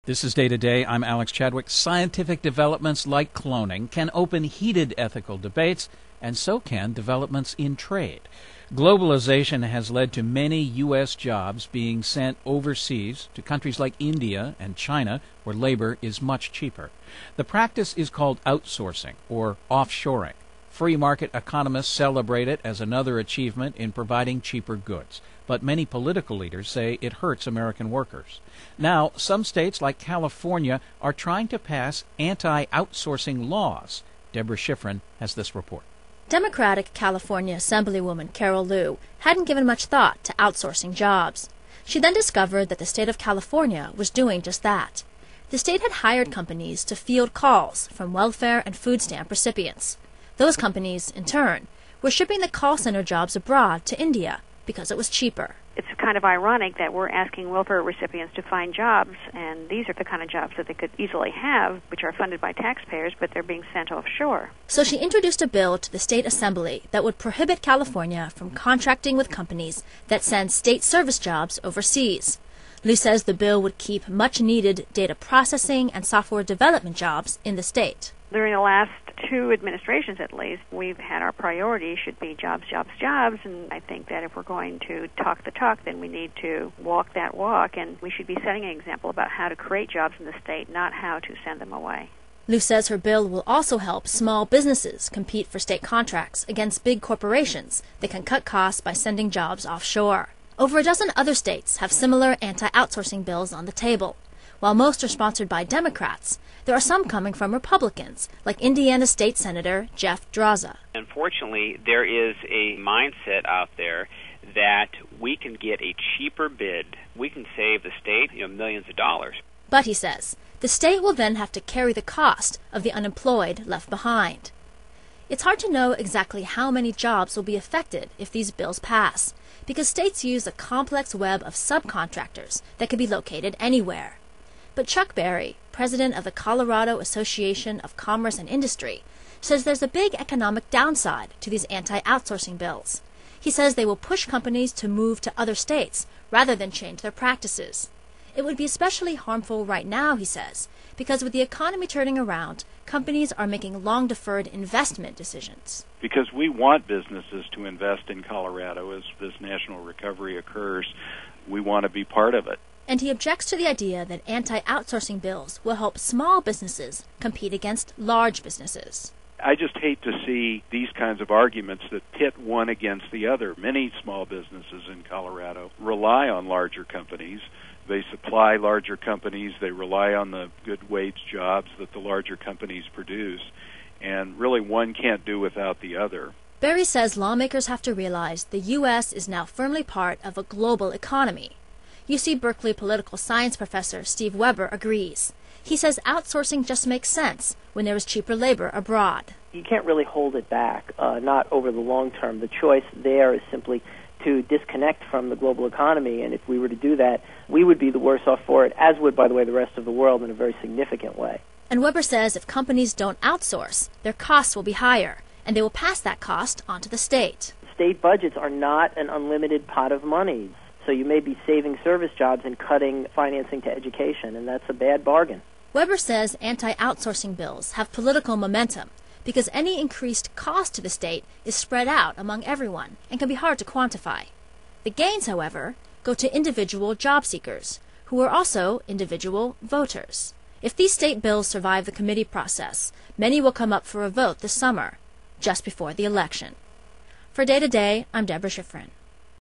This is Day to Day. I'm Alex Chadwick. Scientific developments like cloning can open heated ethical debates, and so can developments in trade. Globalization has led to many U.S. jobs being sent overseas to countries like India and China, where labor is much cheaper. The practice is called outsourcing or offshoring. Free market economists celebrate it as another achievement in providing cheaper goods. But many political leaders say it hurts American workers. Now, some states like California are trying to pass anti-outsourcing laws. Deborah Schifrin has this report. Democratic California Assemblywoman Carol Liu hadn't given much thought to outsourcing jobs. She then discovered that the state of California was doing just that. The state had hired companies to field calls from welfare and food stamp recipients. Those companies, in turn, were shipping the call center jobs abroad to India because it was cheaper. It's kind of ironic that we're asking welfare recipients to find jobs, and these are the kind of jobs that they could easily have, which are funded by taxpayers, but they're being sent offshore. So she introduced a bill to the state assembly that would prohibit California from contracting with companies that send state service jobs overseas. Liu says the bill would keep much-needed data processing and software development jobs in the state. During the last two administrations, at least, we've had our priority should be jobs, jobs, jobs, and I think that if we're going to talk the talk, then we need to walk that walk, and we should be setting an example about how to create jobs in the state, not how to send them away. Liu says her bill will also help small businesses compete for state contracts against big corporations that can cut costs by sending jobs offshore. Over a dozen other states have similar anti-outsourcing bills on the table. While most are sponsored by Democrats, there are some coming from Republicans, like Indiana State Senator Jeff Draza. Unfortunately, there is a mindset out there that we can get a cheaper bid. We can save the state millions of dollars. But, he says, the state will then have to carry the cost of the unemployed left behind. It's hard to know exactly how many jobs will be affected if these bills pass, because states use a complex web of subcontractors that can be located anywhere. But Chuck Berry, president of the Colorado Association of Commerce and Industry, says there's a big economic downside to these anti-outsourcing bills. He says they will push companies to move to other states rather than change their practices. It would be especially harmful right now, he says, because with the economy turning around, companies are making long-deferred investment decisions. Because we want businesses to invest in Colorado as this national recovery occurs, we want to be part of it. And he objects to the idea that anti-outsourcing bills will help small businesses compete against large businesses. I just hate to see these kinds of arguments that pit one against the other. Many small businesses in Colorado rely on larger companies. They supply larger companies. They rely on the good wage jobs that the larger companies produce. And really, one can't do without the other. Berry says lawmakers have to realize the U.S. is now firmly part of a global economy. UC Berkeley political science professor Steve Weber agrees. He says outsourcing just makes sense when there is cheaper labor abroad. You can't really hold it back, not over the long term. The choice there is simply to disconnect from the global economy, and if we were to do that, we would be the worse off for it, as would, by the way, the rest of the world in a very significant way. And Weber says if companies don't outsource, their costs will be higher, and they will pass that cost on to the state. State budgets are not an unlimited pot of money. So you may be saving service jobs and cutting financing to education, and that's a bad bargain. Weber says anti-outsourcing bills have political momentum because any increased cost to the state is spread out among everyone and can be hard to quantify. The gains, however, go to individual job seekers, who are also individual voters. If these state bills survive the committee process, many will come up for a vote this summer, just before the election. For Day to Day, I'm Deborah Schifrin.